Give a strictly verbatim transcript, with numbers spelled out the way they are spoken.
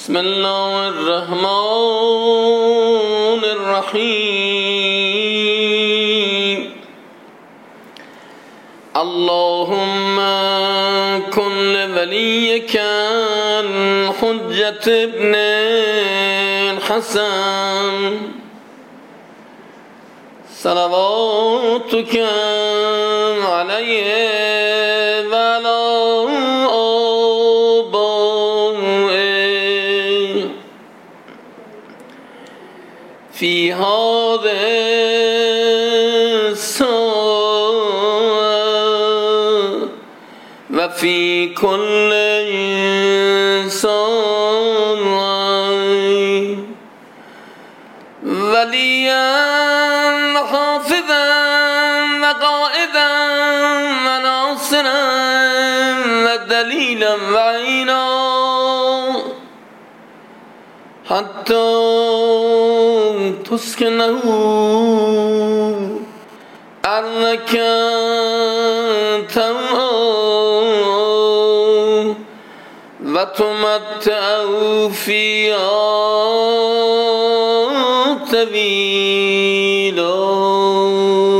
بسم الله الرحمن الرحيم اللهم كن لوليك الحجة ابن الحسن صلواتك عليه وعلى آبائه في هذه الساعة وفي كل ساعة وليا حافظا وقائدا وناصرا ودليلا وعينا حتى تسكنه أرضك طوعا وتمتعه فيها طويلا.